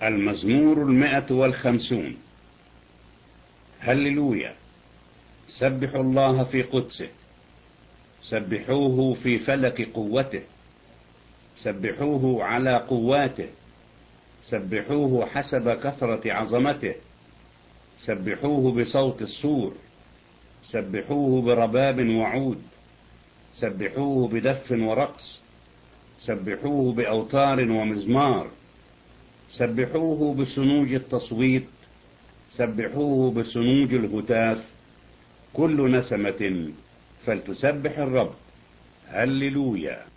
المزمور 150. هللويا. سبحوا الله في قدسه، سبحوه في فلك قوته، سبحوه على قواته، سبحوه حسب كثرة عظمته، سبحوه بصوت الصور، سبحوه برباب وعود، سبحوه بدف ورقص، سبحوه بأوتار ومزمار، سبحوه بسنوج التصويت، سبحوه بسنوج الهتاف. كل نسمة فلتسبح الرب. هللويا.